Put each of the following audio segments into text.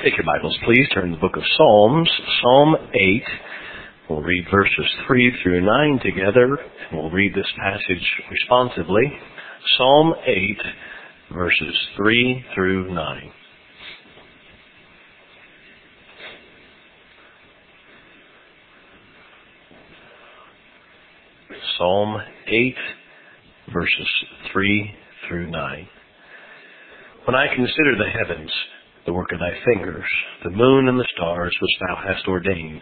Take your Bibles, please. Turn to the book of Psalms, Psalm 8. We'll read verses 3 through 9 together, and we'll read this passage responsively. Psalm 8, verses 3 through 9. Psalm 8, verses 3 through 9. When I consider the heavens, the work of thy fingers, the moon and the stars which thou hast ordained.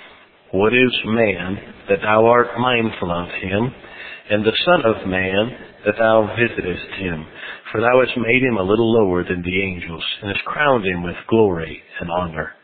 What is man that thou art mindful of him, and the son of man that thou visitest him? For thou hast made him a little lower than the angels, and hast crowned him with glory and honor.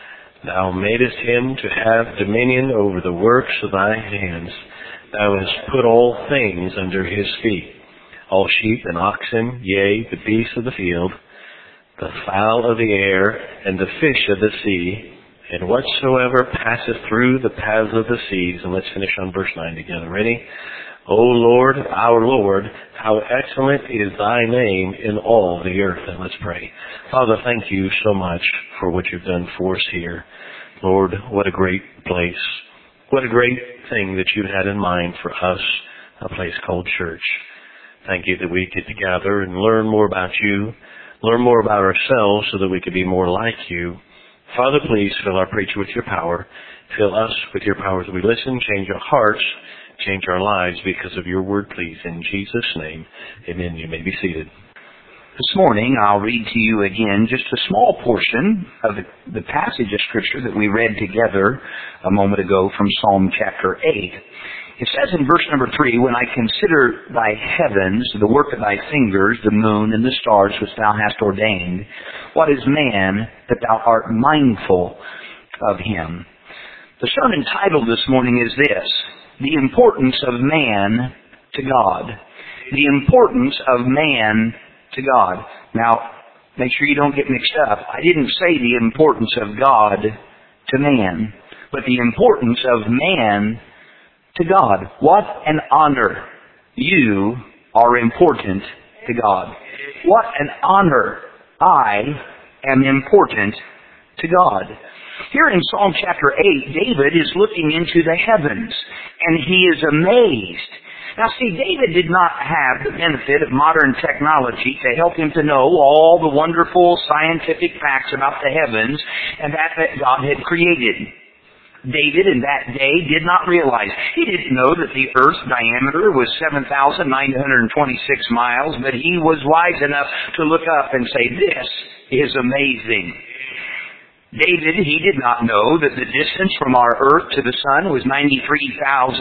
Thou madest him to have dominion over the works of thy hands. Thou hast put all things under his feet, all sheep and oxen, yea, the beasts of the field, the fowl of the air, and the fish of the sea, and whatsoever passeth through the paths of the seas. And let's finish on verse 9 together. Ready? O Lord, our Lord, how excellent is thy name in all the earth. And let's pray. Father, thank you so much for what you've done for us here. Lord, what a great place. What a great thing that you had in mind for us, a place called church. Thank you that we get to gather and learn more about you, learn more about ourselves so that we could be more like you. Father, please fill our preacher with your power. Fill us with your power as we listen. Change our hearts. Change our lives because of your word, please. In Jesus' name, amen. You may be seated. This morning, I'll read to you again just a small portion of the passage of Scripture that we read together a moment ago from Psalm chapter 8. It says in verse number 3, When I consider thy heavens, the work of thy fingers, the moon and the stars which thou hast ordained, what is man that thou art mindful of him? The sermon title this morning is this: The Importance of Man to God. The importance of man to God. Now, make sure you don't get mixed up. I didn't say the importance of God to man, but the importance of man to God. What an honor. You are important to God. What an honor. I am important to God. Here in Psalm chapter 8, David is looking into the heavens, and he is amazed. Now see, David did not have the benefit of modern technology to help him to know all the wonderful scientific facts about the heavens and that God had created. David in that day did not realize. He didn't know that the Earth's diameter was 7,926 miles, but he was wise enough to look up and say, "This is amazing." David, he did not know that the distance from our Earth to the Sun was 93,000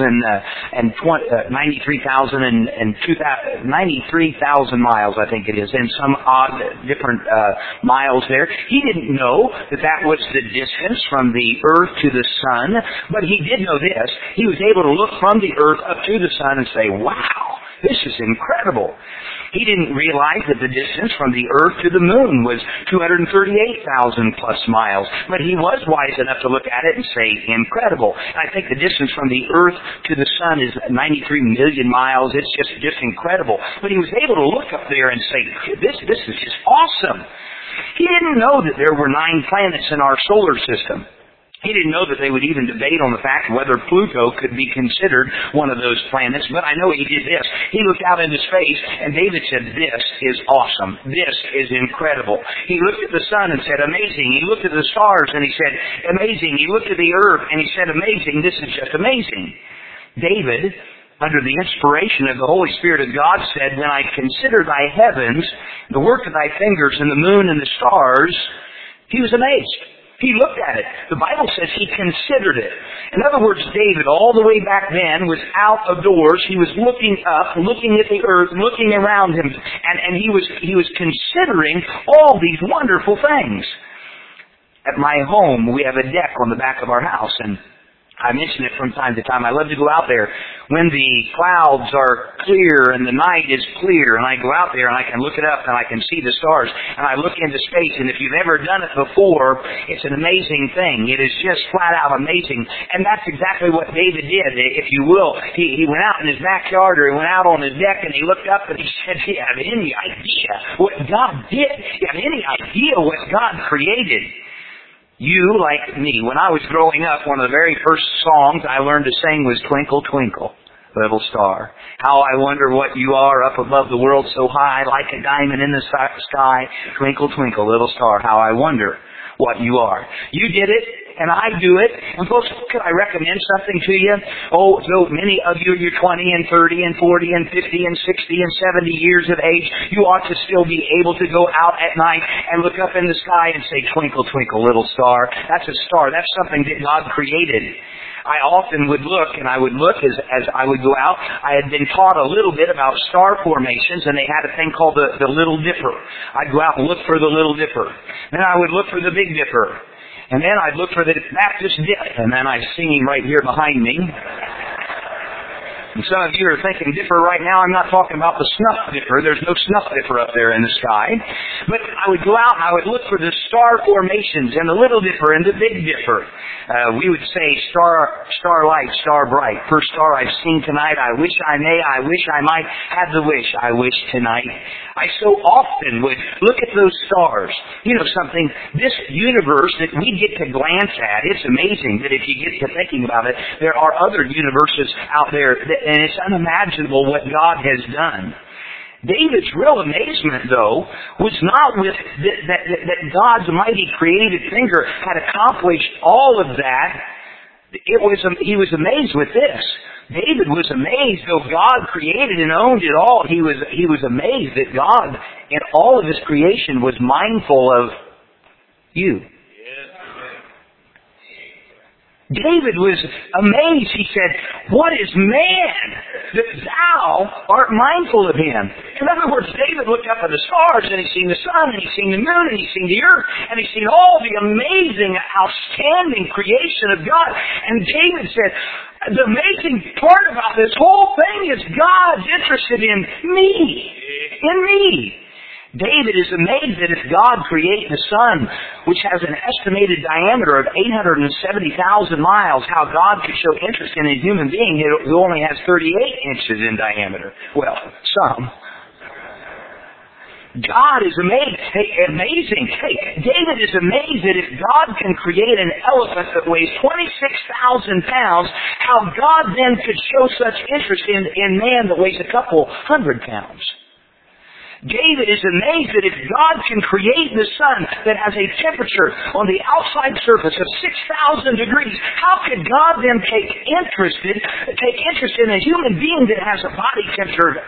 miles, I think it is, and some odd different miles there. He didn't know that that was the distance from the Earth to the Sun, but he did know this. He was able to look from the Earth up to the Sun and say, "Wow, this is incredible." He didn't realize that the distance from the Earth to the Moon was 238,000 plus miles. But he was wise enough to look at it and say, incredible. I think the distance from the Earth to the Sun is 93 million miles. It's just incredible. But he was able to look up there and say, this is just awesome. He didn't know that there were 9 planets in our solar system. He didn't know that they would even debate on the fact whether Pluto could be considered one of those planets, but I know he did this. He looked out into space, and David said, "This is awesome. This is incredible." He looked at the sun and said, "Amazing." He looked at the stars, and he said, "Amazing." He looked at the earth, and he said, "Amazing. This is just amazing." David, under the inspiration of the Holy Spirit of God, said, "When I consider thy heavens, the work of thy fingers, and the moon and the stars," he was amazed. He looked at it. The Bible says he considered it. In other words, David, all the way back then, was out of doors. He was looking up, looking at the earth, looking around him, and he was considering all these wonderful things. At my home, we have a deck on the back of our house, and I mention it from time to time. I love to go out there when the clouds are clear and the night is clear, and I go out there and I can look it up and I can see the stars, and I look into space, and if you've ever done it before, it's an amazing thing. It is just flat out amazing. And that's exactly what David did, if you will. He went out in his backyard, or he went out on his deck, and he looked up and he said, "Do you have any idea what God did? Do you have any idea what God created?" You, like me, when I was growing up, one of the very first songs I learned to sing was Twinkle, Twinkle, Little Star. How I wonder what you are up above the world so high, like a diamond in the sky. Twinkle, twinkle, little star, how I wonder what you are. You did it, and I do it. And folks, could I recommend something to you? Oh, so many of you, you're 20 and 30 and 40 and 50 and 60 and 70 years of age, you ought to still be able to go out at night and look up in the sky and say, twinkle, twinkle, little star. That's a star. That's something that God created. I often would look, and I would look as I would go out. I had been taught a little bit about star formations, and they had a thing called the Little Dipper. I'd go out and look for the Little Dipper. Then I would look for the Big Dipper. And then I'd look for the Baptist Dip. And then I'm singing right here behind me. And some of you are thinking dipper right now. I'm not talking about the snuff dipper. There's no snuff dipper up there in the sky. But I would go out and I would look for the star formations and the Little Dipper and the Big Dipper. We would say starlight, star bright. First star I've seen tonight. I wish I may. I wish I might have the wish. I wish tonight. I so often would look at those stars. You know something? This universe that we get to glance at, it's amazing that if you get to thinking about it, there are other universes out there and it's unimaginable what God has done. David's real amazement, though, was not with that God's mighty creative finger had accomplished all of that. He was amazed with this. David was amazed, though God created and owned it all. He was amazed that God, in all of His creation, was mindful of you. David was amazed. He said, what is man that thou art mindful of him? In other words, David looked up at the stars and he's seen the sun and he's seen the moon and he's seen the earth and he's seen all the amazing, outstanding creation of God. And David said, the amazing part about this whole thing is God's interested in me. In me. David is amazed that if God created the sun, which has an estimated diameter of 870,000 miles, how God could show interest in a human being who only has 38 inches in diameter. Well, some. God is amazed. Amazing. David is amazed that if God can create an elephant that weighs 26,000 pounds, how God then could show such interest in man that weighs a couple hundred pounds. David is amazed that if God can create the sun that has a temperature on the outside surface of 6,000 degrees, how could God then take interest in a human being that has a body temperature of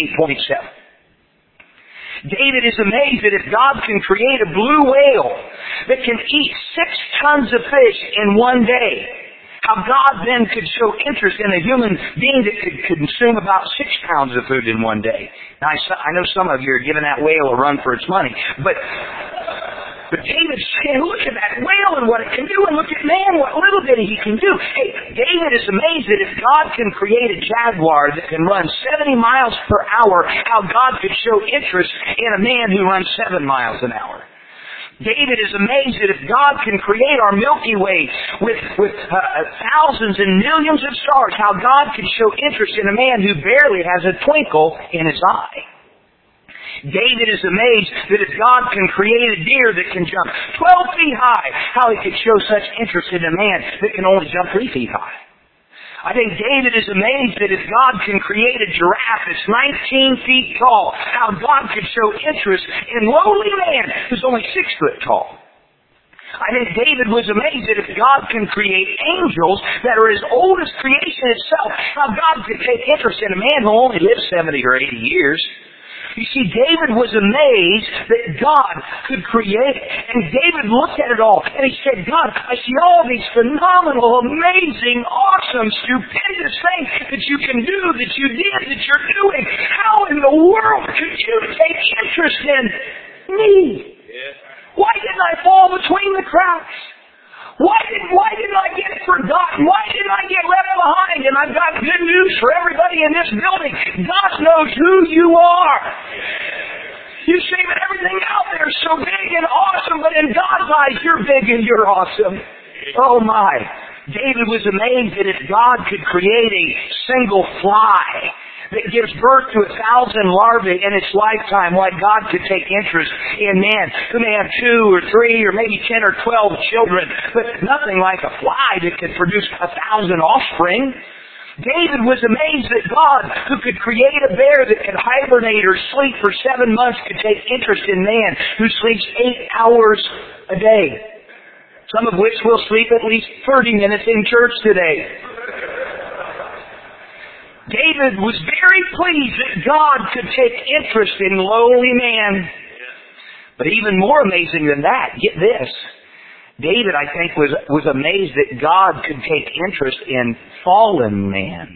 98.7? David is amazed that if God can create a blue whale that can eat 6 tons of fish in one day, how God then could show interest in a human being that could consume about 6 pounds of food in one day. Now, I know some of you are giving that whale a run for its money, but David's saying, look at that whale and what it can do, and look at man, what little bit he can do. Hey, David is amazed that if God can create a jaguar that can run 70 miles per hour, how God could show interest in a man who runs 7 miles an hour. David is amazed that if God can create our Milky Way with thousands and millions of stars, how God can show interest in a man who barely has a twinkle in his eye. David is amazed that if God can create a deer that can jump 12 feet high, how He could show such interest in a man that can only jump 3 feet high. I think David is amazed that if God can create a giraffe that's 19 feet tall, how God could show interest in lowly man who's only 6 foot tall. I think David was amazed that if God can create angels that are as old as creation itself, how God could take interest in a man who only lives 70 or 80 years. You see, David was amazed that God could create. And David looked at it all and he said, God, I see all these phenomenal, amazing, awesome, stupendous things that you can do, that you did, that you're doing. How in the world could you take interest in me? Why didn't I fall between the cracks? Why didn't I get forgotten? Why didn't I get left behind? And I've got good news for everybody in this building. God knows who you are. You say that everything out there is so big and awesome, but in God's eyes, you're big and you're awesome. Oh my. David was amazed that if God could create a single fly that gives birth to 1,000 larvae in its lifetime, why God could take interest in man who may have 2 or 3 or maybe 10 or 12 children, but nothing like a fly that could produce 1,000 offspring. David was amazed that God, who could create a bear that could hibernate or sleep for 7 months, could take interest in man who sleeps 8 hours a day. Some of which will sleep at least 30 minutes in church today. David was very pleased that God could take interest in lowly man. But even more amazing than that, get this. David, I think, was amazed that God could take interest in fallen man.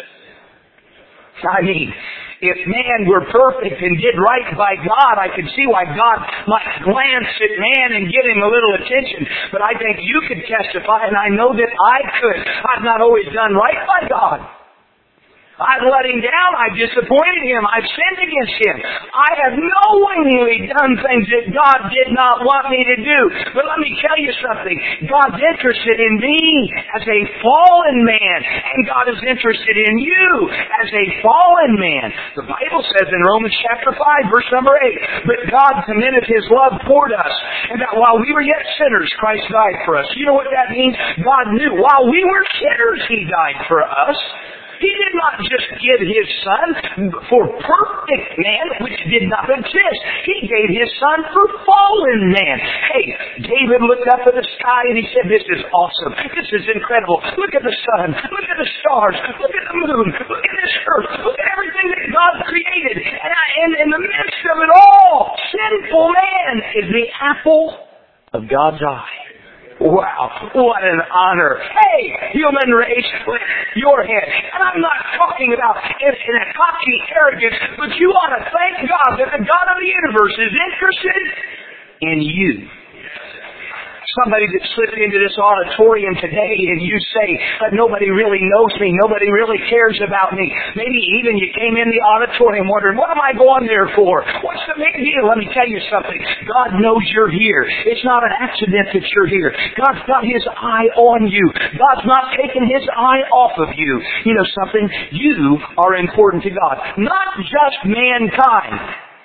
I mean, if man were perfect and did right by God, I could see why God might glance at man and give him a little attention. But I think you could testify, and I know that I could. I've not always done right by God. I've let him down. I've disappointed him. I've sinned against him. I have knowingly done things that God did not want me to do. But let me tell you something. God's interested in me as a fallen man. And God is interested in you as a fallen man. The Bible says in Romans chapter 5, verse number 8, "But God commendeth His love toward us, and that while we were yet sinners, Christ died for us." You know what that means? God knew while we were sinners, He died for us. He did not just give His Son for perfect man, which did not exist. He gave His Son for fallen man. Hey, David looked up at the sky and he said, "This is awesome. This is incredible. Look at the sun. Look at the stars. Look at the moon. Look at this earth. Look at everything that God created. And in the midst of it all, sinful man is the apple of God's eye." Wow, what an honor. Hey, human race, lift your head. And I'm not talking about in a cocky arrogance, but you ought to thank God that the God of the universe is interested in you. Somebody that slipped into this auditorium today and you say, "Nobody really knows me, nobody really cares about me." Maybe even you came in the auditorium wondering, "What am I going there for? What's the big deal?" Let me tell you something. God knows you're here. It's not an accident that you're here. God's got His eye on you. God's not taken His eye off of you. You know something? You are important to God. Not just mankind.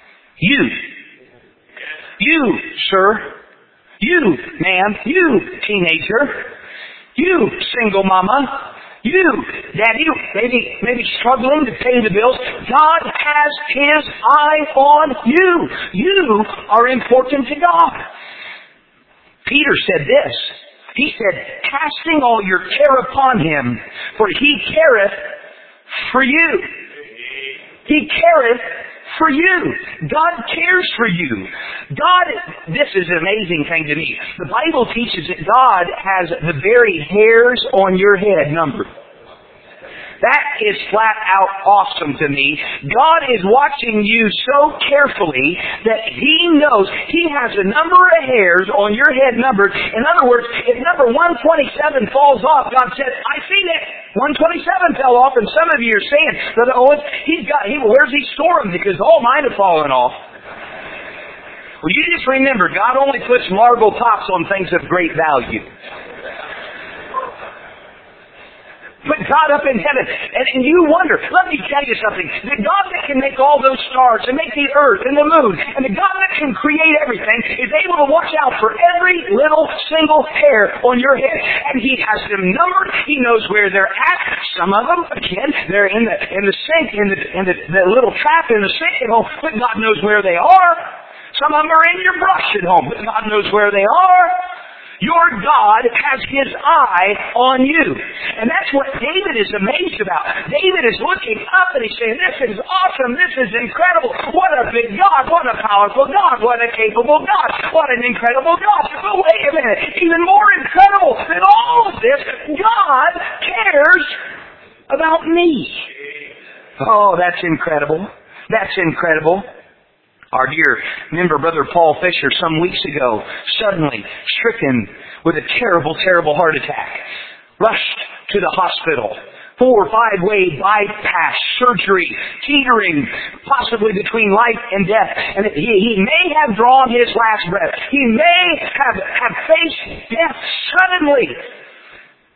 You, sir. You, ma'am, you, teenager, you, single mama, you, daddy, maybe struggling to pay the bills. God has His eye on you. You are important to God. Peter said this. He said, "Casting all your care upon Him, for He careth for you." He careth for you. God cares for you. This is an amazing thing to me. The Bible teaches that God has the very hairs on your head numbered. That is flat out awesome to me. God is watching you so carefully that He knows He has a number of hairs on your head numbered. In other words, if number 127 falls off, God said, "I seen it. 127 fell off," and some of you are saying, "Where's He store them? Because all mine have fallen off." Well, you just remember, God only puts marble tops on things of great value. But God up in heaven, and you wonder, let me tell you something, the God that can make all those stars and make the earth and the moon, and the God that can create everything is able to watch out for every little single hair on your head. And He has them numbered. He knows where they're at. Some of them, again, they're in the sink, in the little trap in the sink at home, but God knows where they are. Some of them are in your brush at home, but God knows where they are. Your God has His eye on you. And that's what David is amazed about. David is looking up and he's saying, "This is awesome. This is incredible. What a big God. What a powerful God. What a capable God. What an incredible God." But wait a minute. Even more incredible than all of this, God cares about me. Oh, that's incredible. That's incredible. Our dear member, Brother Paul Fisher, some weeks ago, suddenly stricken with a terrible, terrible heart attack, rushed to the hospital. 4 or 5-way bypass surgery, teetering possibly between life and death. And he may have drawn his last breath. He may have faced death suddenly.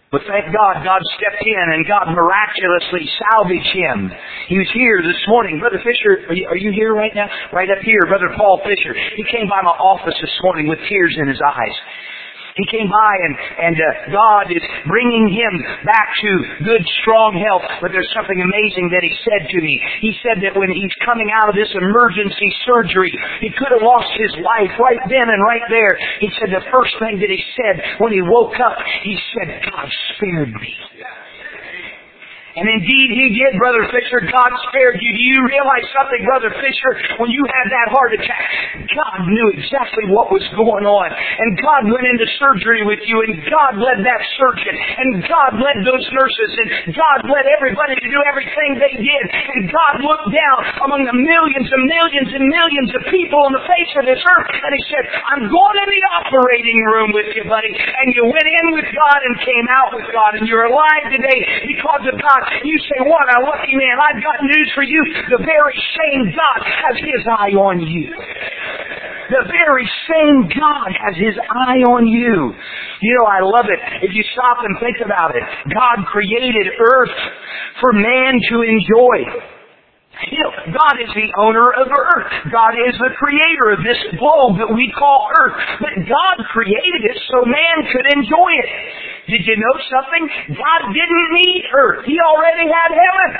But thank God, God stepped in and God miraculously salvaged him. He was here this morning. Brother Fisher, are you here right now? Right up here, Brother Paul Fisher. He came by my office this morning with tears in his eyes. He came by and God is bringing him back to good, strong health. But there's something amazing that he said to me. He said that when he's coming out of this emergency surgery, he could have lost his life right then and right there. He said the first thing that he said when he woke up, he said, God spared me. And indeed he did, Brother Fisher. God spared you. Do you realize something, Brother Fisher? When you had that heart attack, God knew exactly what was going on. And God went into surgery with you, and God led that surgeon, and God led those nurses, and God led everybody to do everything they did. And God looked down among the millions and millions and millions of people on the face of this earth, and He said, I'm going in the operating room with you, buddy. And you went in with God and came out with God, and you're alive today because of God. You say, what a lucky man. I've got news for you. The very same God has His eye on you. The very same God has His eye on you. You know, I love it. If you stop and think about it, God created earth for man to enjoy. You know, God is the owner of earth. God is the creator of this globe that we call earth. But God created it so man could enjoy it. Did you know something? God didn't need earth. He already had heaven.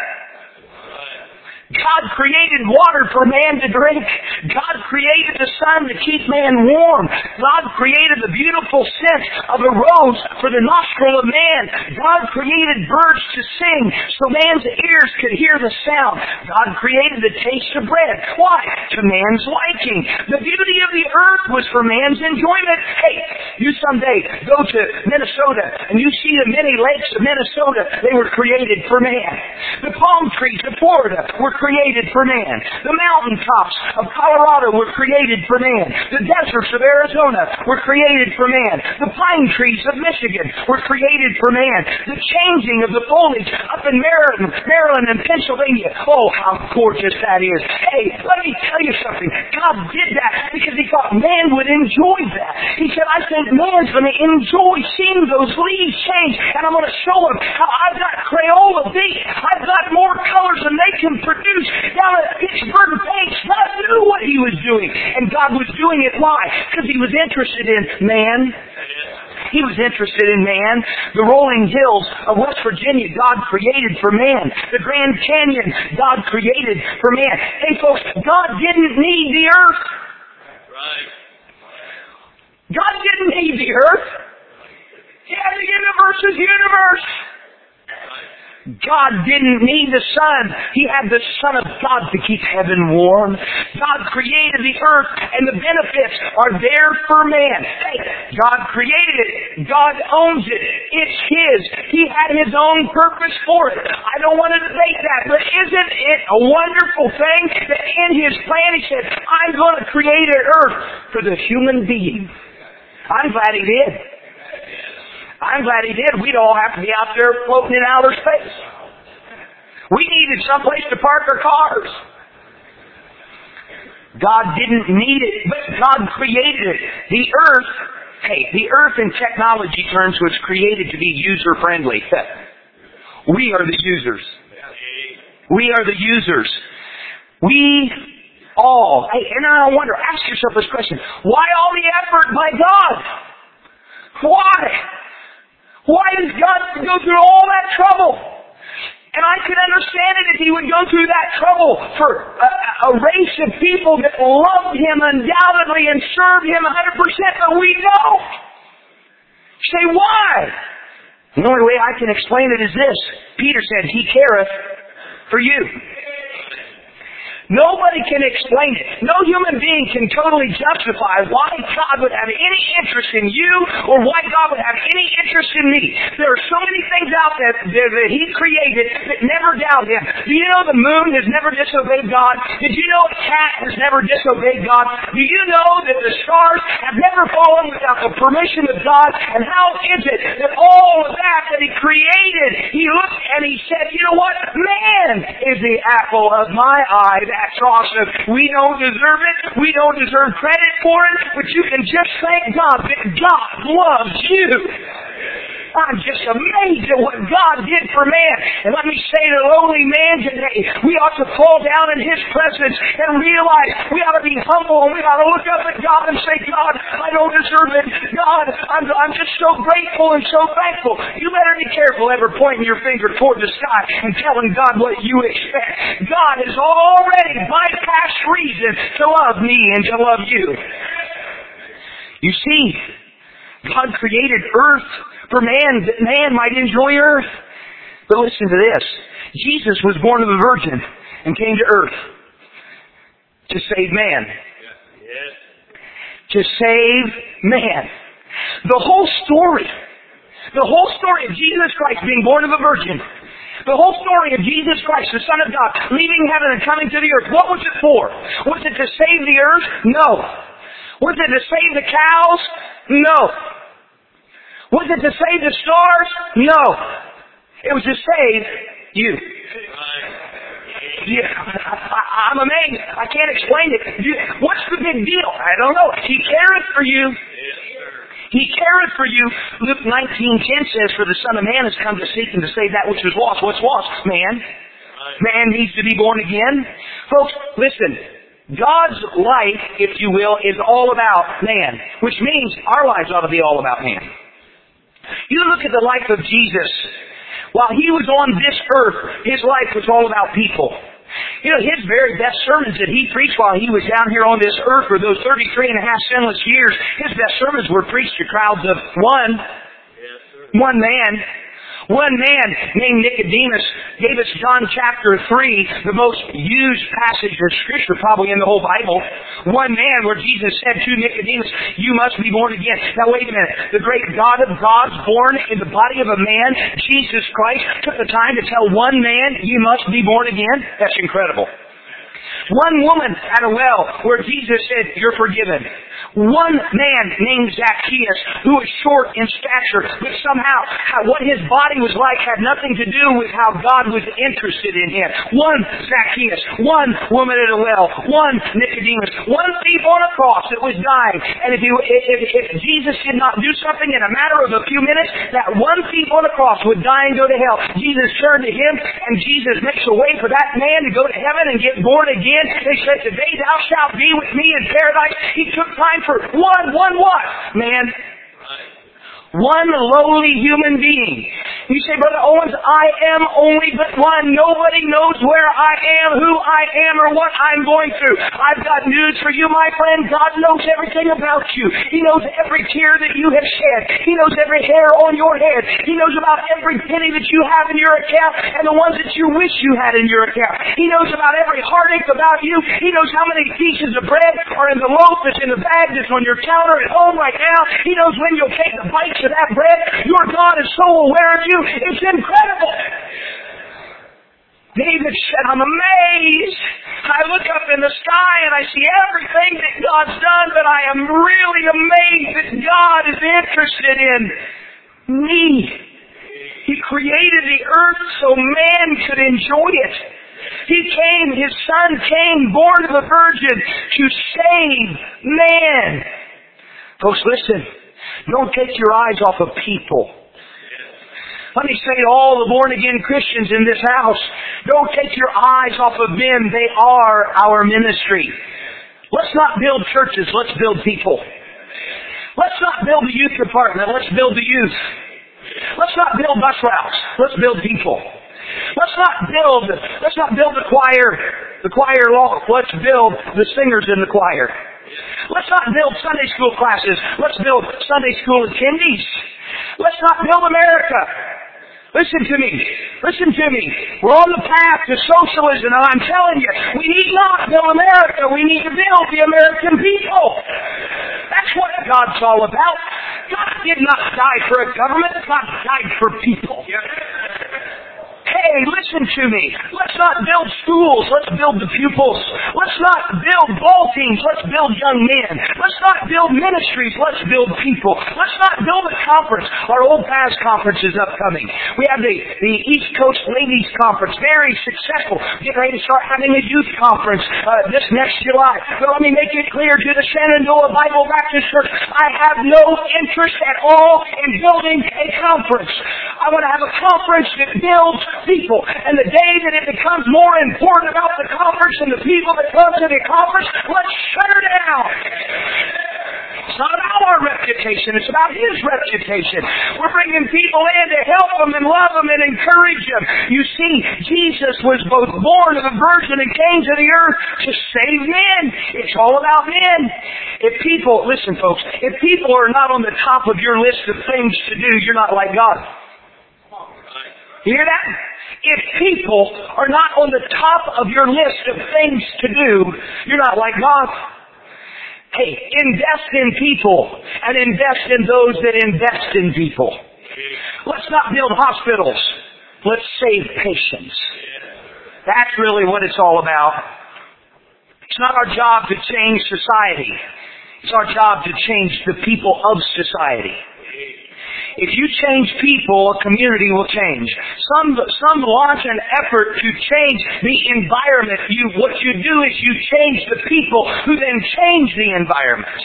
God created water for man to drink. God created the sun to keep man warm. God created the beautiful scent of a rose for the nostril of man. God created birds to sing so man's ears could hear the sound. God created the taste of bread. Why? To man's liking. The beauty of the earth was for man's enjoyment. Hey, you someday go to Minnesota and you see the many lakes of Minnesota. They were created for man. The palm trees of Florida were created for man. The mountaintops of Colorado were created for man. The deserts of Arizona were created for man. The pine trees of Michigan were created for man. The changing of the foliage up in Maryland and Pennsylvania. Oh, how gorgeous that is. Hey, let me tell you something. God did that because He thought man would enjoy that. He said, I think man's going to enjoy seeing those leaves change, and I'm going to show them how I've got Crayola beat. I've got more colors than they can produce. Down at Pittsburgh Paints, God knew what He was doing. And God was doing it. Why? Because He was interested in man. He was interested in man. The rolling hills of West Virginia, God created for man. The Grand Canyon, God created for man. Hey folks, God didn't need the earth. Right. God didn't need the earth. He had the universe's universe. God didn't need the sun. He had the Son of God to keep heaven warm. God created the earth, and the benefits are there for man. Hey, God created it. God owns it. It's His. He had His own purpose for it. I don't want to debate that, but isn't it a wonderful thing that in His plan He said, I'm going to create an earth for the human being. I'm glad He did. I'm glad He did. We'd all have to be out there floating in outer space. We needed someplace to park our cars. God didn't need it, but God created it. The earth in technology terms was created to be user-friendly. We are the users. We are the users. We all. Hey, and I wonder, ask yourself this question. Why all the effort by God? Why? Why does God go through all that trouble? And I could understand it if He would go through that trouble for a race of people that loved Him undoubtedly and served Him 100%, but we don't. Say, why? The only way I can explain it is this. Peter said, He careth for you. Nobody can explain it. No human being can totally justify why God would have any interest in you or why God would have any interest in me. There are so many things out there that He created that never doubt Him. Do you know the moon has never disobeyed God? Did you know a cat has never disobeyed God? Do you know that the stars have never fallen without the permission of God? And how is it that all of that He created, He looked and He said, you know what? Man is the apple of my eye. That's awesome. We don't deserve it. We don't deserve credit for it. But you can just thank God that God loves you. I'm just amazed at what God did for man. And let me say to the lowly man today, we ought to fall down in His presence and realize we ought to be humble and we ought to look up at God and say, God, I don't deserve it. God, I'm just so grateful and so thankful. You better be careful ever pointing your finger toward the sky and telling God what you expect. God has already bypassed reason to love me and to love you. You see, God created earth for man, that man might enjoy earth. But listen to this. Jesus was born of a virgin and came to earth to save man. To save man. The whole story of Jesus Christ being born of a virgin, the whole story of Jesus Christ, the Son of God, leaving heaven and coming to the earth, what was it for? Was it to save the earth? No. Was it to save the cows? No. Was it to save the stars? No. It was to save you. Yeah, I'm amazed. I can't explain it. What's the big deal? I don't know. He careth for you. He careth for you. Luke 19:10 says, for the Son of Man has come to seek and to save that which was lost. What's lost? Man. Man needs to be born again. Folks, listen. God's life, if you will, is all about man. Which means our lives ought to be all about man. You look at the life of Jesus. While He was on this earth, His life was all about people. You know, His very best sermons that He preached while He was down here on this earth for those 33 and a half sinless years, His best sermons were preached to crowds of one man. One man named Nicodemus gave us John chapter 3, the most used passage of Scripture probably in the whole Bible. One man where Jesus said to Nicodemus, you must be born again. Now wait a minute. The great God of gods born in the body of a man, Jesus Christ, took the time to tell one man, you must be born again? That's incredible. One woman at a well where Jesus said, you're forgiven. One man named Zacchaeus who was short in stature, but somehow what his body was like had nothing to do with how God was interested in him. One Zacchaeus, one woman at a well, one Nicodemus, one thief on a cross that was dying. And if Jesus did not do something in a matter of a few minutes, that one thief on a cross would die and go to hell. Jesus turned to him and Jesus makes a way for that man to go to heaven and get born again. They said, today thou shalt be with me in paradise. He took time for one what? Man. One lowly human being. You say, Brother Owens, I am only but one. Nobody knows where I am, who I am, or what I'm going through. I've got news for you, my friend. God knows everything about you. He knows every tear that you have shed. He knows every hair on your head. He knows about every penny that you have in your account and the ones that you wish you had in your account. He knows about every heartache about you. He knows how many pieces of bread are in the loaf that's in the bag that's on your counter at home right now. He knows when you'll take the bites of that bread. Your God is so aware of you. It's incredible. David said, I'm amazed. I look up in the sky and I see everything that God's done, but I am really amazed that God is interested in me. He created the earth so man could enjoy it. He came, His Son came, born of a virgin, to save man. Folks, listen. Don't take your eyes off of people. Let me say to all the born-again Christians in this house, don't take your eyes off of them. They are our ministry. Let's not build churches. Let's build people. Let's not build the youth department. Let's build the youth. Let's not build bus routes. Let's build people. Let's not build the choir loft. Let's build the singers in the choir. Let's not build Sunday school classes. Let's build Sunday school attendees. Let's not build America. Listen to me. Listen to me. We're on the path to socialism, and I'm telling you, we need not build America. We need to build the American people. That's what God's all about. God did not die for a government. God died for people. Hey, hey, listen to me. Let's not build schools. Let's build the pupils. Let's not build ball teams. Let's build young men. Let's not build ministries. Let's build people. Let's not build a conference. Our Old Paths Conference is upcoming. We have the East Coast Ladies Conference, very successful. Getting ready to start having a youth conference this next July. But let me make it clear to the Shenandoah Bible Baptist Church, I have no interest at all in building a conference. I want to have a conference that builds people. And the day that it becomes more important about the conference and the people that come to the conference, let's shut her down. It's not about our reputation. It's about His reputation. We're bringing people in to help them and love them and encourage them. You see, Jesus was both born of a virgin and came to the earth to save men. It's all about men. If people, listen folks, if people are not on the top of your list of things to do, you're not like God. You hear that? If people are not on the top of your list of things to do, you're not like God. Hey, invest in people and invest in those that invest in people. Let's not build hospitals. Let's save patients. That's really what it's all about. It's not our job to change society. It's our job to change the people of society. If you change people, a community will change. Some launch an effort to change the environment. What you do is you change the people who then change the environment.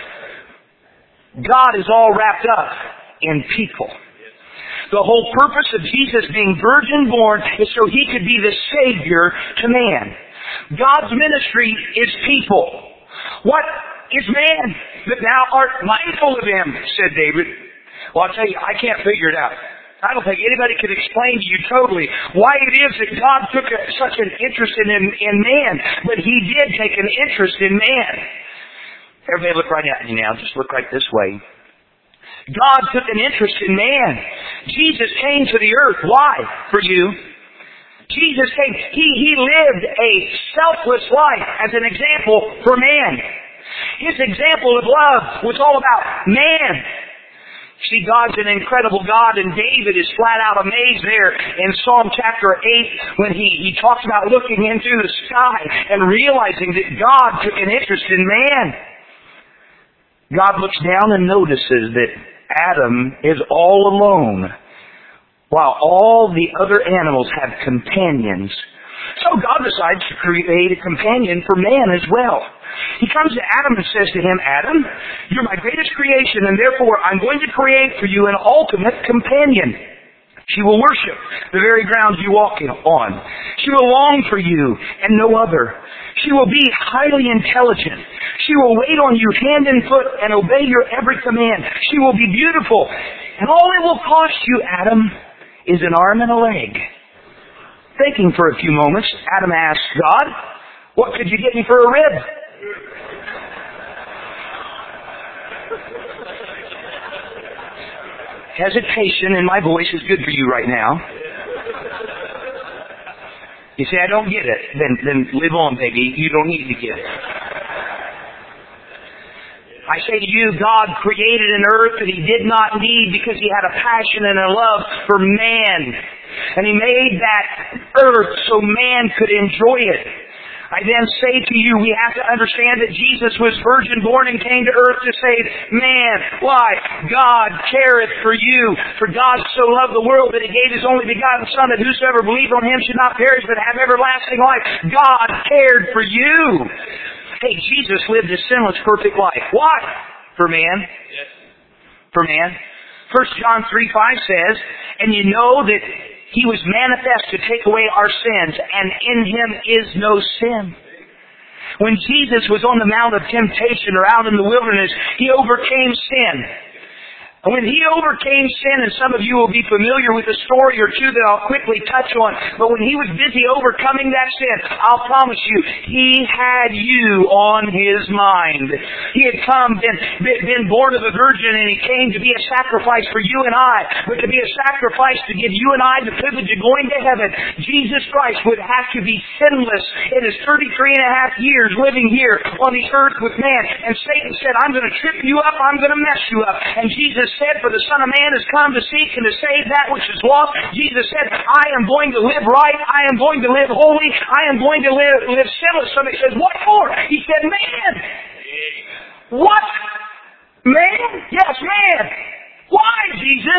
God is all wrapped up in people. The whole purpose of Jesus being virgin born is so He could be the Savior to man. God's ministry is people. What is man that thou art mindful of him, said David. Well, I'll tell you, I can't figure it out. I don't think anybody could explain to you totally why it is that God took such an interest in man, but He did take an interest in man. Everybody look right at me now. Just look right this way. God took an interest in man. Jesus came to the earth. Why? For you. Jesus came. He lived a selfless life as an example for man. His example of love was all about man. See, God's an incredible God, and David is flat out amazed there in Psalm chapter 8 when he talks about looking into the sky and realizing that God took an interest in man. God looks down and notices that Adam is all alone, while all the other animals have companions. So God decides to create a companion for man as well. He comes to Adam and says to him, Adam, you're my greatest creation, and therefore I'm going to create for you an ultimate companion. She will worship the very ground you walk on. She will long for you and no other. She will be highly intelligent. She will wait on you hand and foot and obey your every command. She will be beautiful. And all it will cost you, Adam, is an arm and a leg. Thinking for a few moments, Adam asked God, what could you get me for a rib? Hesitation in my voice is good for you right now. You say, I don't get it. Then live on, baby. You don't need to get it. I say to you, God created an earth that He did not need because He had a passion and a love for man. And He made that earth so man could enjoy it. I then say to you, we have to understand that Jesus was virgin born and came to earth to save man. Why? God careth for you. For God so loved the world that He gave His only begotten Son, that whosoever believed on Him should not perish but have everlasting life. God cared for you. Hey, Jesus lived a sinless, perfect life. Why? For man. Yes. For man. 1 John 3:5 says, and you know that He was manifest to take away our sins, and in Him is no sin. When Jesus was on the Mount of Temptation or out in the wilderness, He overcame sin. And when He overcame sin, and some of you will be familiar with a story or two that I'll quickly touch on, but when He was busy overcoming that sin, I'll promise you, He had you on His mind. He had been born of a virgin, and He came to be a sacrifice for you and I, but to be a sacrifice to give you and I the privilege of going to heaven. Jesus Christ would have to be sinless in His 33 and a half years living here on the earth with man. And Satan said, I'm going to trip you up, I'm going to mess you up. And Jesus said, for the Son of Man has come to seek and to save that which is lost. Jesus said, I am going to live right. I am going to live holy. I am going to live sinless. Somebody says, what for? He said, man. What? Man? Yes, man. Why, Jesus?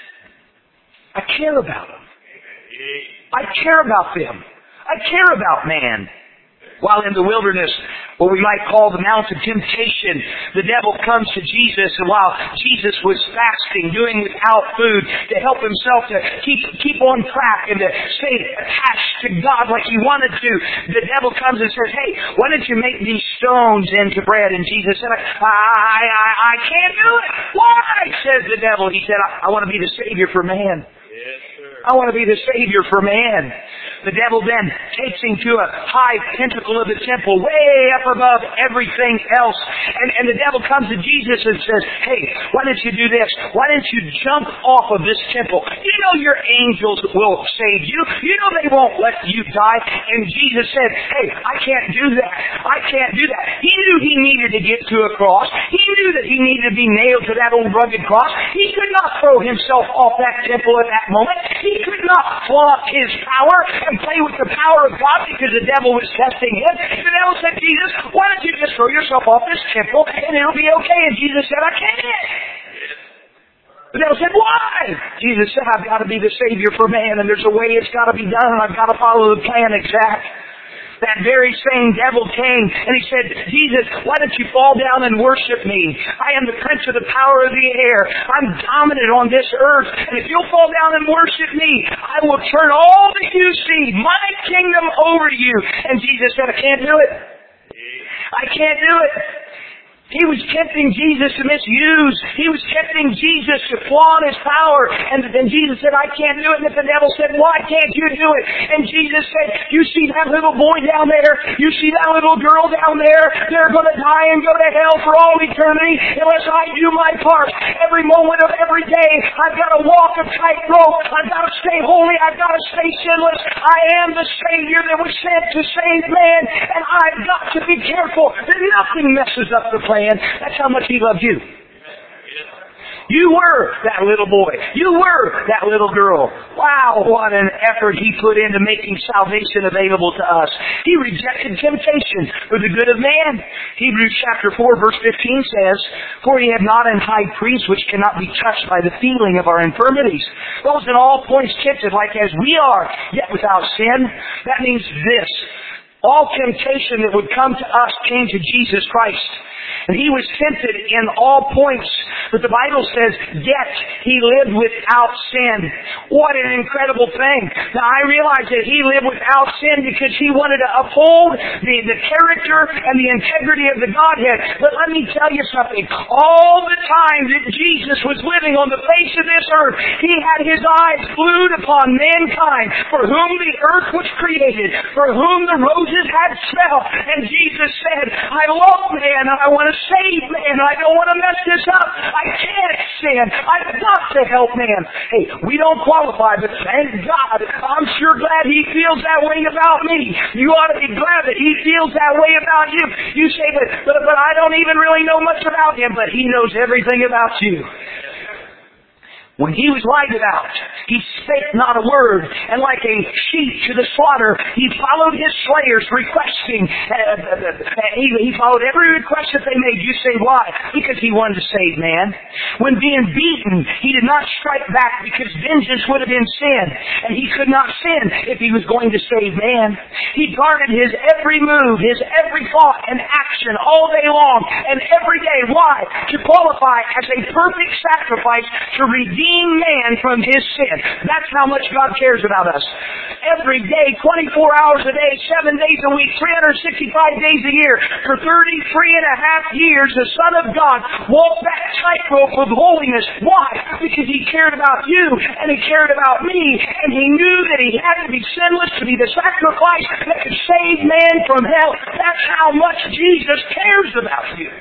I care about them. I care about them. I care about man. While in the wilderness, what we might call the Mount of Temptation, the devil comes to Jesus, and while Jesus was fasting, doing without food, to help himself to keep on track and to stay attached to God like he wanted to, the devil comes and says, hey, why don't you make these stones into bread? And Jesus said, I can't do it. Why? Says the devil. He said, I want to be the Savior for man. Yes, sir. I want to be the Savior for man. The devil then takes him to a high pinnacle of the temple, way up above everything else. And the devil comes to Jesus and says, hey, why don't you do this? Why don't you jump off of this temple? You know your angels will save you. You know they won't let you die. And Jesus said, hey, I can't do that. I can't do that. He knew he needed to get to a cross. He knew that he needed to be nailed to that old rugged cross. He could not throw himself off that temple at that moment. He could not flaunt his power and play with the power of God because the devil was testing him. The devil said, Jesus, why don't you just throw yourself off this temple and it'll be okay? And Jesus said, I can't. The devil said, why? Jesus said, I've got to be the Savior for man, and there's a way it's got to be done, and I've got to follow the plan exact. That very same devil came and he said, Jesus, why don't you fall down and worship me? I am the prince of the power of the air. I'm dominant on this earth. And if you'll fall down and worship me, I will turn all that you see, my kingdom, over to you. And Jesus said, I can't do it. I can't do it. He was tempting Jesus to misuse. He was tempting Jesus to flaunt his power. And then Jesus said, I can't do it. And the devil said, why can't you do it? And Jesus said, you see that little boy down there? You see that little girl down there? They're going to die and go to hell for all eternity unless I do my part. Every moment of every day, I've got to walk a tightrope. I've got to stay holy. I've got to stay sinless. I am the Savior that was sent to save man. And I've got to be careful that nothing messes up the plan. That's how much he loved you. You were that little boy. You were that little girl. Wow, what an effort he put into making salvation available to us. He rejected temptation for the good of man. Hebrews chapter 4 verse 15 says, for we have not an high priest which cannot be touched by the feeling of our infirmities. Those in all points tempted like as we are, yet without sin. That means this. All temptation that would come to us came to Jesus Christ. And he was tempted in all points. But the Bible says, yet he lived without sin. What an incredible thing. Now I realize that he lived without sin because he wanted to uphold the character and the integrity of the Godhead. But let me tell you something. All the time that Jesus was living on the face of this earth, he had his eyes glued upon mankind, for whom the earth was created, for whom the roses had smell. And Jesus said, I love man, and I want to save man. I don't want to mess this up. I can't sin. I've got to help man. Hey, we don't qualify, but thank God, I'm sure glad he feels that way about me. You ought to be glad that he feels that way about you. You say, but I don't even really know much about him, but he knows everything about you. When he was lied about, he spake not a word, and like a sheep to the slaughter, he followed his slayers, requesting. He followed every request that they made. You say, why? Because he wanted to save man. When being beaten, he did not strike back because vengeance would have been sin, and he could not sin if he was going to save man. He guarded his every move, his every thought and action all day long, and every day. Why? To qualify as a perfect sacrifice to redeem man from his sin. That's how much God cares about us. Every day, 24 hours a day, 7 days a week, 365 days a year, for 33 and a half years, the Son of God walked that tightrope of holiness. Why? Because he cared about you, and he cared about me, and he knew that he had to be sinless to be the sacrifice that could save man from hell. That's how much Jesus cares about you.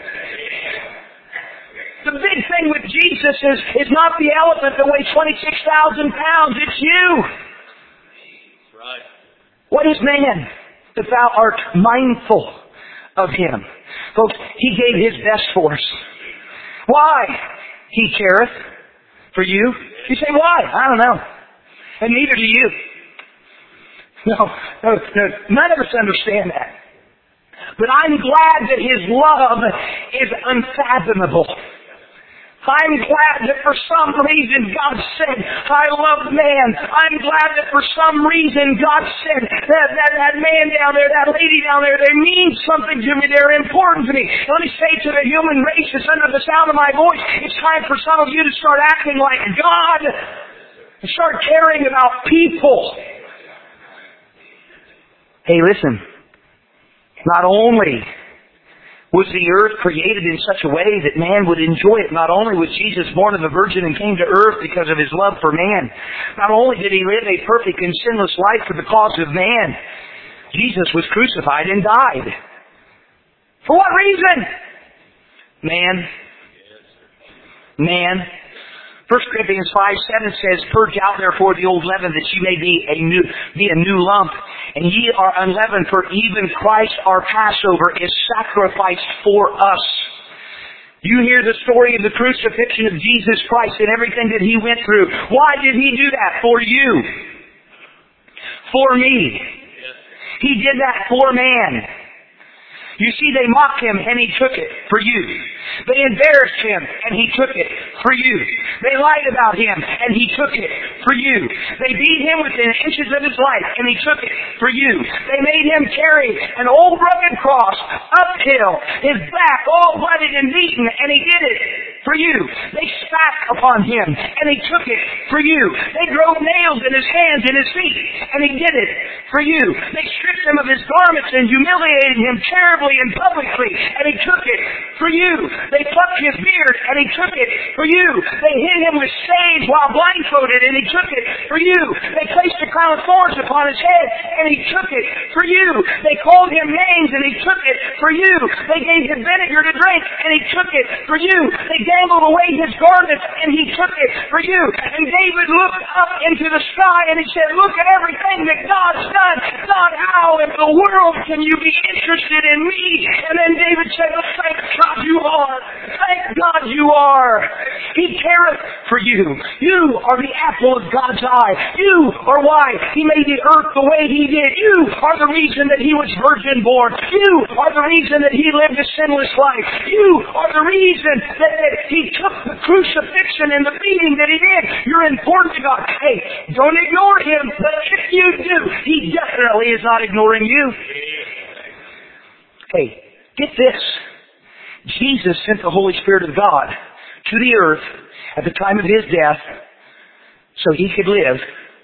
The big thing with Jesus is not the elephant that weighs 26,000 pounds. It's you. Right. What is man that thou art mindful of him? Folks, he gave his best for us. Why? He careth for you. You say, why? I don't know. And neither do you. No, none of us understand that. But I'm glad that His love is unfathomable. I'm glad that for some reason God said, I love man. I'm glad that for some reason God said that man down there, that lady down there, they mean something to me. They're important to me. Let me say to the human race that's under the sound of my voice, it's time for some of you to start acting like God and start caring about people. Hey, listen. Not only was the earth created in such a way that man would enjoy it, not only was Jesus born of a virgin and came to earth because of His love for man, not only did He live a perfect and sinless life for the cause of man, Jesus was crucified and died. For what reason? Man. 1 Corinthians 5:7 says, purge out therefore the old leaven, that ye may be a new lump. And ye are unleavened, for even Christ our Passover is sacrificed for us. You hear the story of the crucifixion of Jesus Christ and everything that He went through. Why did He do that? For you. For me. He did that for man. You see, they mocked Him and He took it for you. They embarrassed Him and He took it for you. They lied about Him and He took it for you. They beat Him within inches of His life and He took it for you. They made Him carry an old rugged cross uphill, His back all bloodied and beaten, and He did it for you. They spat upon Him and He took it for you. They drove nails in His hands and His feet, and He did it for you. They stripped Him of His garments and humiliated Him terribly and publicly, and He took it for you. They plucked His beard, and He took it for you. They hit Him with staves while blindfolded, and He took it for you. They placed a crown of thorns upon His head, and He took it for you. They called Him names, and He took it for you. They gave Him vinegar to drink, and He took it for you. They dangled away His garments, and He took it for you. And David looked up into the sky, and he said, look at everything that God's done. God, how in the world can you be interested in me? And then David said, oh, thank God you are. Thank God you are. He careth for you. You are the apple of God's eye. You are why He made the earth the way He did. You are the reason that He was virgin born. You are the reason that He lived a sinless life. You are the reason that He took the crucifixion and the beating that He did. You're important to God. Hey, don't ignore Him, but if you do, He definitely is not ignoring you. Hey, get this. Jesus sent the Holy Spirit of God to the earth at the time of His death so He could live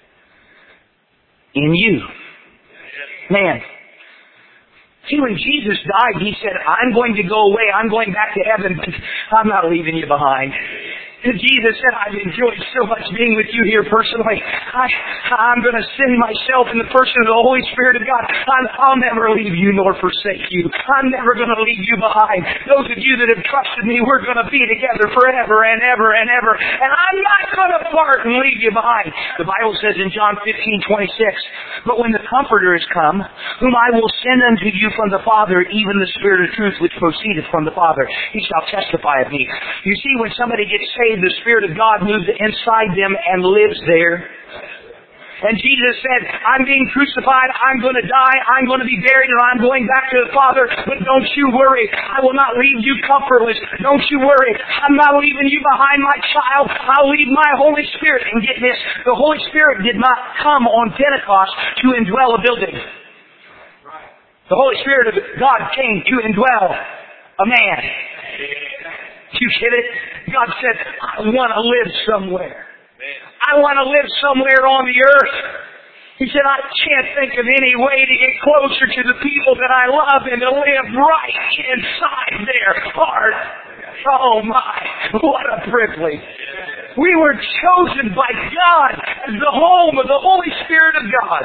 in you. Man. See, when Jesus died, He said, I'm going to go away. I'm going back to heaven, but I'm not leaving you behind. And Jesus said, I've enjoyed so much being with you here personally. I'm going to send myself in the person of the Holy Spirit of God. I'll never leave you nor forsake you. I'm never going to leave you behind. Those of you that have trusted me, we're going to be together forever and ever and ever. And I'm not going to part and leave you behind. The Bible says in John 15:26, but when the Comforter is come, whom I will send unto you from the Father, even the Spirit of truth which proceedeth from the Father, He shall testify of me. You see, when somebody gets saved, the Spirit of God moves inside them and lives there. And Jesus said, I'm being crucified, I'm going to die, I'm going to be buried, and I'm going back to the Father, but don't you worry, I will not leave you comfortless. Don't you worry, I'm not leaving you behind, my child. I'll leave my Holy Spirit. And get this, the Holy Spirit did not come on Pentecost to indwell a building. The Holy Spirit of God came to indwell a man. You get it? God said, I want to live somewhere. I want to live somewhere on the earth. He said, I can't think of any way to get closer to the people that I love and to live right inside their heart. Oh my, what a privilege. We were chosen by God as the home of the Holy Spirit of God.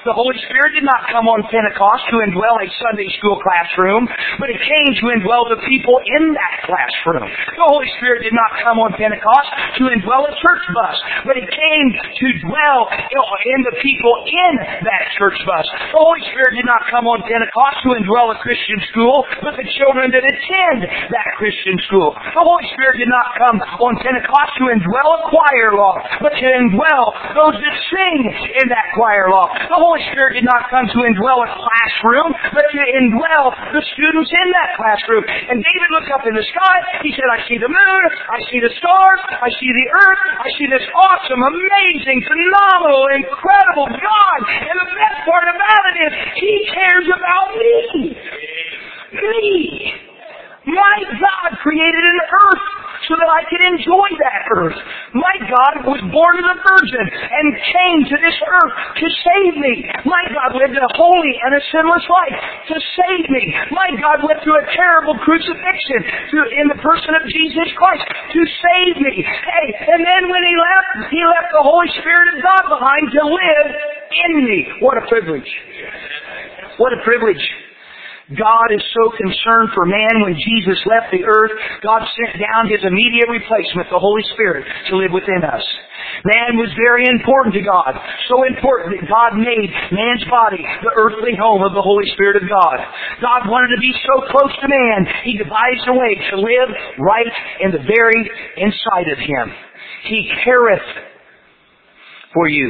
The Holy Spirit did not come on Pentecost to indwell a Sunday school classroom, but it came to indwell the people in that classroom. The Holy Spirit did not come on Pentecost to indwell a church bus, but it came to dwell in the people in that church bus. The Holy Spirit did not come on Pentecost to indwell a Christian school, but the children that attend that Christian school. The Holy Spirit did not come on Pentecost to indwell a choir loft, but to indwell those that sing in that choir loft. The Holy Spirit did not come to indwell a classroom, but to indwell the students in that classroom. And David looked up in the sky. He said, I see the moon, I see the stars, I see the earth, I see this awesome, amazing, phenomenal, incredible God. And the best part about it is, He cares about me. Me. My God created an earth so that I could enjoy that earth. My God was born of a virgin and came to this earth to save me. My God lived a holy and a sinless life to save me. My God went through a terrible crucifixion in the person of Jesus Christ to save me. Hey, and then when He left the Holy Spirit of God behind to live in me. What a privilege. What a privilege. God is so concerned for man. When Jesus left the earth, God sent down His immediate replacement, the Holy Spirit, to live within us. Man was very important to God. So important that God made man's body the earthly home of the Holy Spirit of God. God wanted to be so close to man, He devised a way to live right in the very inside of him. He careth for you.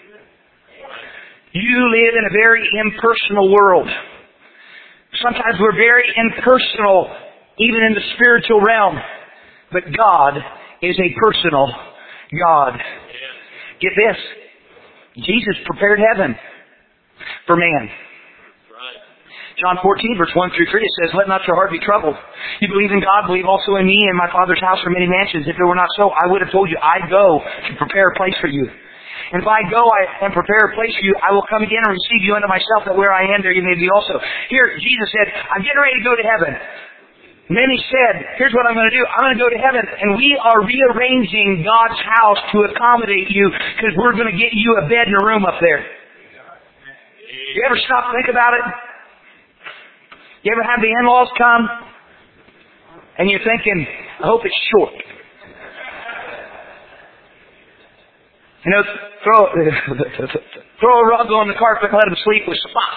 You live in a very impersonal world. Sometimes we're very impersonal, even in the spiritual realm. But God is a personal God. Get this. Jesus prepared heaven for man. John 14, verse 1 through 3, it says, Let not your heart be troubled. You believe in God, believe also in me. In my Father's house are many mansions. If it were not so, I would have told you, I go to prepare a place for you. And if I go and prepare a place for you, I will come again and receive you unto myself, that where I am, there you may be also. Here, Jesus said, I'm getting ready to go to heaven. And then He said, here's what I'm going to do. I'm going to go to heaven, and we are rearranging God's house to accommodate you, because we're going to get you a bed and a room up there. You ever stop and think about it? You ever have the in-laws come, and you're thinking, I hope it's short. You know, throw a rug on the carpet and let them sleep with spot.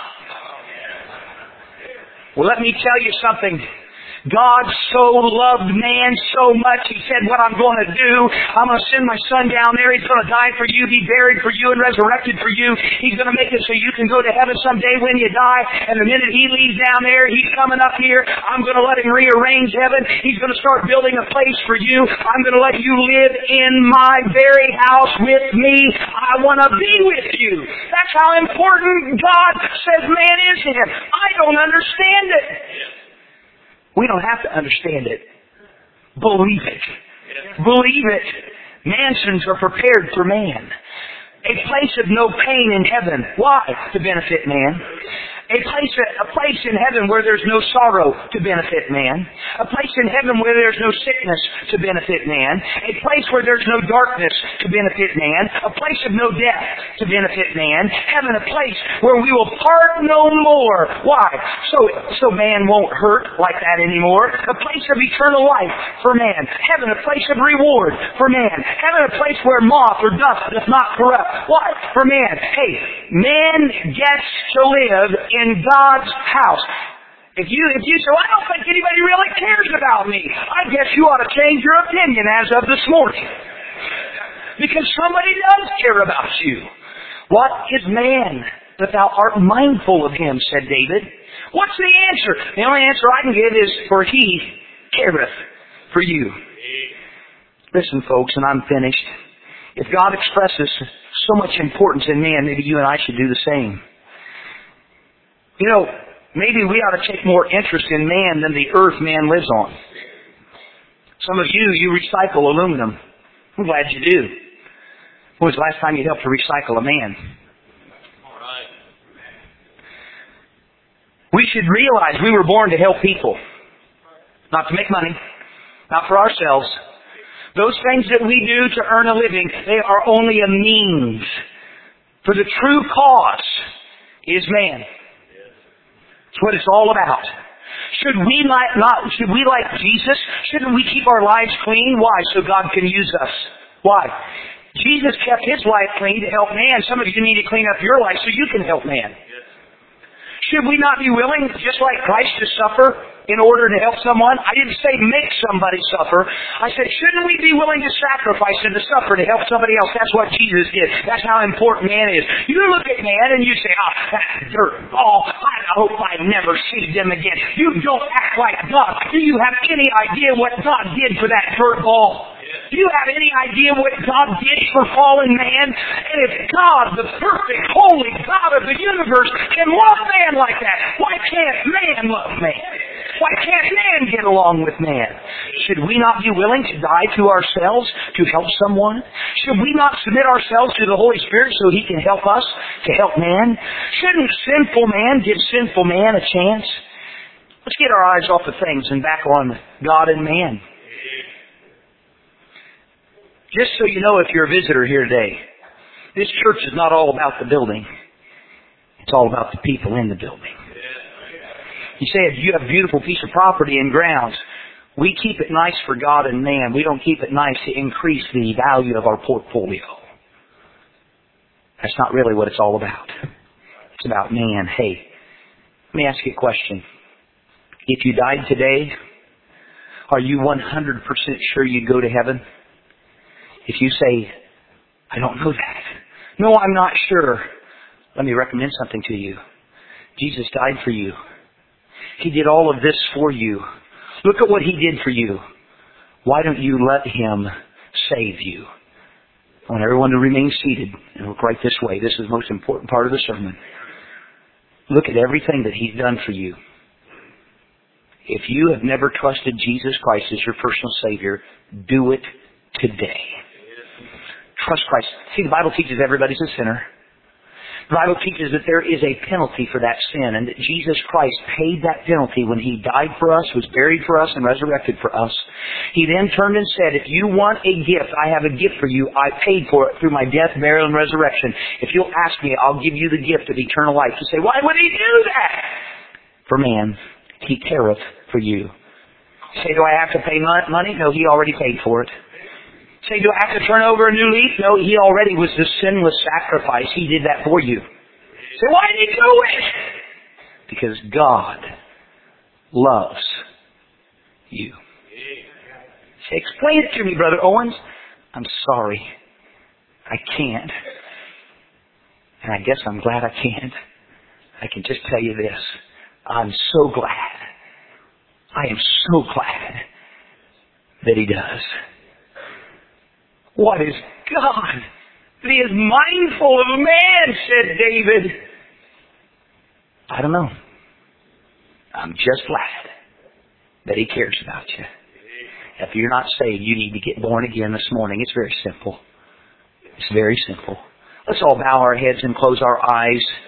Well, let me tell you something. God so loved man so much, He said, what I'm going to do, I'm going to send my Son down there. He's going to die for you, be buried for you, and resurrected for you. He's going to make it so you can go to heaven someday when you die. And the minute He leaves down there, He's coming up here. I'm going to let Him rearrange heaven. He's going to start building a place for you. I'm going to let you live in my very house with me. I want to be with you. That's how important God says man is to Him. I don't understand it. We don't have to understand it. Believe it. Believe it. Mansions are prepared for man. A place of no pain in heaven. Why? To benefit man. A place in heaven where there's no sorrow to benefit man. A place in heaven where there's no sickness to benefit man. A place where there's no darkness to benefit man. A place of no death to benefit man. Heaven, a place where we will part no more. Why? So man won't hurt like that anymore. A place of eternal life for man. Heaven, a place of reward for man. Heaven, a place where moth or dust does not corrupt. Why? For man. Hey, man gets to live in God's house. If you say, well, I don't think anybody really cares about me, I guess you ought to change your opinion as of this morning. Because somebody does care about you. What is man that thou art mindful of him, said David. What's the answer? The only answer I can give is, for He careth for you. Listen, folks, and I'm finished. If God expresses so much importance in man, maybe you and I should do the same. You know, maybe we ought to take more interest in man than the earth man lives on. Some of you recycle aluminum. I'm glad you do. When was the last time you helped to recycle a man? All right. We should realize we were born to help people. Not to make money. Not for ourselves. Those things that we do to earn a living, they are only a means for the true cause is man. It's what it's all about. Should we like Jesus? Shouldn't we keep our lives clean? Why? So God can use us. Why? Jesus kept His life clean to help man. Some of you need to clean up your life so you can help man. Should we not be willing, just like Christ, to suffer in order to help someone? I didn't say make somebody suffer. I said, shouldn't we be willing to sacrifice and to suffer to help somebody else? That's what Jesus did. That's how important man is. You look at man and you say, that dirt ball, I hope I never see them again. You don't act like God. Do you have any idea what God did for that dirt ball? Do you have any idea what God did for fallen man? And if God, the perfect, holy God of the universe, can love man like that, why can't man love man? Why can't man get along with man? Should we not be willing to die to ourselves to help someone? Should we not submit ourselves to the Holy Spirit so He can help us to help man? Shouldn't sinful man give sinful man a chance? Let's get our eyes off of things and back on God and man. Just so you know, if you're a visitor here today, this church is not all about the building. It's all about the people in the building. You say, if you have a beautiful piece of property and grounds, we keep it nice for God and man. We don't keep it nice to increase the value of our portfolio. That's not really what it's all about. It's about man. Hey, let me ask you a question. If you died today, are you 100% sure you'd go to heaven? If you say, I don't know that. No, I'm not sure. Let me recommend something to you. Jesus died for you. He did all of this for you. Look at what He did for you. Why don't you let Him save you? I want everyone to remain seated and look right this way. This is the most important part of the sermon. Look at everything that He's done for you. If you have never trusted Jesus Christ as your personal Savior, do it today. Trust Christ. See, the Bible teaches everybody's a sinner. The Bible teaches that there is a penalty for that sin, and that Jesus Christ paid that penalty when He died for us, was buried for us, and resurrected for us. He then turned and said, if you want a gift, I have a gift for you. I paid for it through my death, burial, and resurrection. If you'll ask me, I'll give you the gift of eternal life. You say, why would He do that? For man, He careth for you. You say, do I have to pay money? No, He already paid for it. Say, do I have to turn over a new leaf? No, He already was the sinless sacrifice. He did that for you. Say, why did He do it? Because God loves you. Say, explain it to me, Brother Owens. I'm sorry. I can't. And I guess I'm glad I can't. I can just tell you this. I'm so glad. I am so glad that He does. What is God? That He is mindful of man, said David. I don't know. I'm just glad that He cares about you. If you're not saved, you need to get born again this morning. It's very simple. It's very simple. Let's all bow our heads and close our eyes.